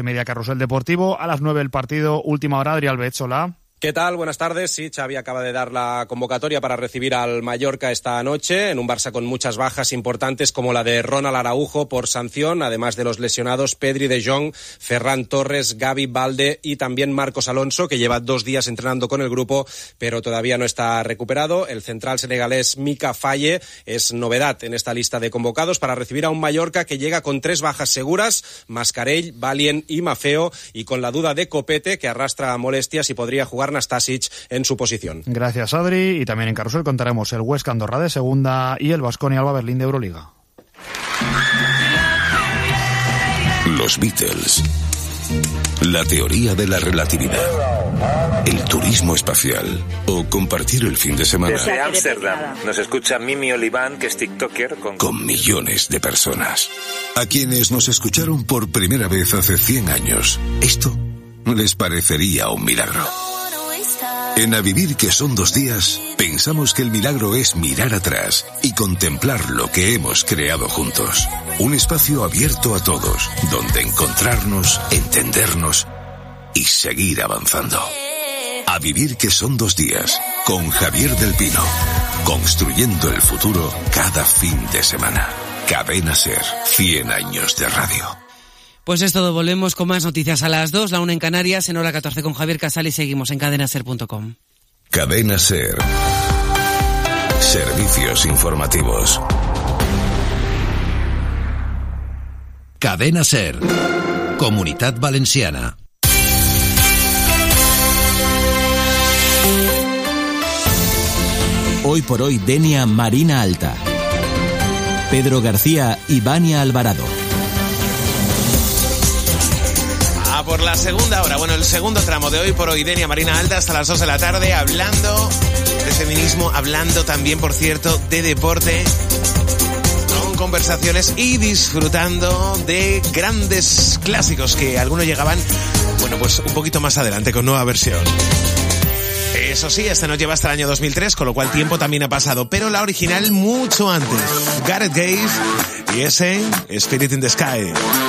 8:30 Carrusel Deportivo. A las 9 el partido, última hora, Adrián Betzola. ¿Qué tal? Buenas tardes. Sí, Xavi acaba de dar la convocatoria para recibir al Mallorca esta noche, en un Barça con muchas bajas importantes como la de Ronald Araujo por sanción, además de los lesionados Pedri, De Jong, Ferran Torres, Gavi, Balde y también Marcos Alonso, que lleva 2 días entrenando con el grupo, pero todavía no está recuperado. El central senegalés Mika Faye es novedad en esta lista de convocados para recibir a un Mallorca que llega con 3 bajas seguras, Mascarell, Valien y Mafeo, y con la duda de Copete, que arrastra molestias y podría jugar Nastasic en su posición. Gracias, Adri. Y también en Carrusel contaremos el Huesca Andorra de segunda y el Baskonia Alba Berlín de Euroliga. Los Beatles, la teoría de la relatividad, el turismo espacial o compartir el fin de semana. Desde Ámsterdam nos escucha Mimi Oliván, que es tiktoker con millones de personas. A quienes nos escucharon por primera vez hace 100 años, esto les parecería un milagro. En A Vivir, que son 2 días, pensamos que el milagro es mirar atrás y contemplar lo que hemos creado juntos. Un espacio abierto a todos, donde encontrarnos, entendernos y seguir avanzando. A Vivir, que son 2 días, con Javier del Pino. Construyendo el futuro cada fin de semana. Cadena SER, 100 años de radio. Pues es todo, volvemos con más noticias a las 2, la 1 en Canarias, en hora 14 con Javier Casal y seguimos en cadenaser.com. Cadena SER. Servicios informativos. Cadena SER. Comunitat Valenciana. Hoy por hoy, Denia Marina Alta. Pedro García y Vania Alvarado. Por la segunda hora, el segundo tramo de Hoy por Hoy, Denia Marina Alta, hasta las 2 de la tarde, hablando de feminismo, hablando también, por cierto, de deporte, con conversaciones y disfrutando de grandes clásicos que algunos llegaban, pues un poquito más adelante con nueva versión. Eso sí, este nos lleva hasta el año 2003, con lo cual tiempo también ha pasado, pero la original mucho antes. Gareth Gates y ese Spirit in the Sky.